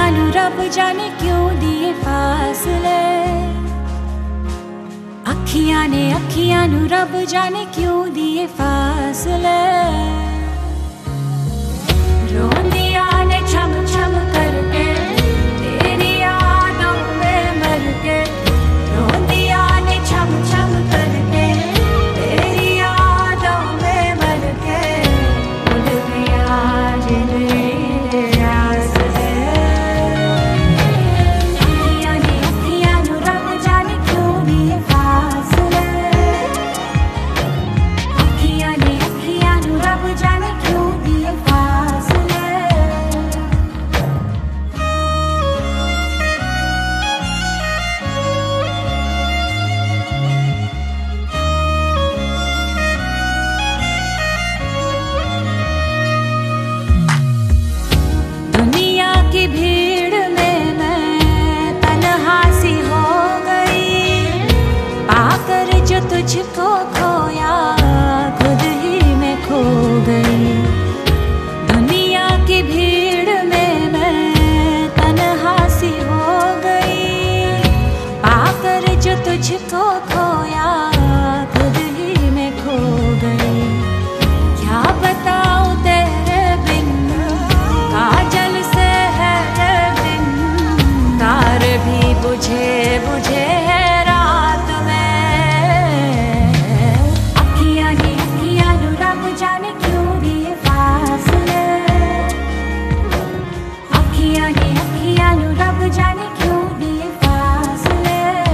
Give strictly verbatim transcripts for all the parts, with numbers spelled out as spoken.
नू रब जाने क्यों दिए फासले, अखियां ने अखियां नू रब जाने क्यों दिए फासले। रोंदिया ने छम छम करके तेरी यादों में मर के, रोंदिया ने छम छम करके तेरी यादों में मर के, उड़ गया जिंदगी तुझको खोया खुद ही मैं खो गई। दुनिया की भीड़ में मैं तन्हा सी हो गई, पाकर जो तुझको खोया खुद ही मैं खो गई। क्या बताऊं तेरे बिन काजल से है दिन, तारे भी बुझे बुझे है रात में। जाने क्यों दिए फासले, अखियां ने अखियां नू रब जाने क्यों दिए फासले।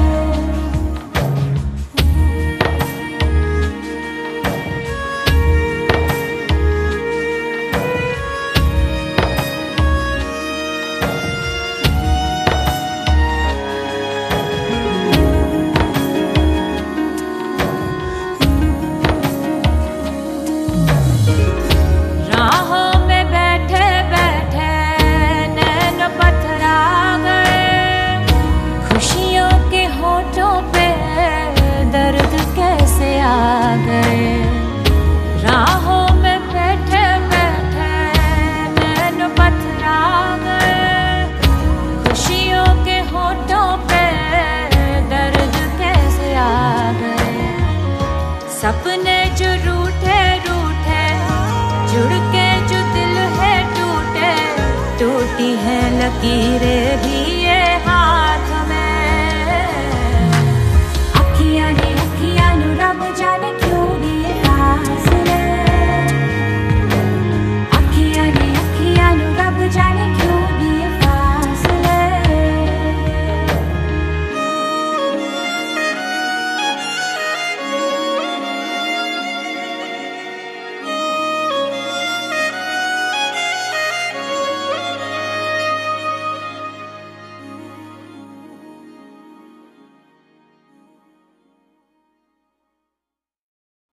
राहों में बैठे बैठे नैन पथरा गए, खुशियों के होठों पे दर्द कैसे आ गए। सपने जो रूठे रूठे जुड़ के जो दिल है टूटे, टूटी है लकीरें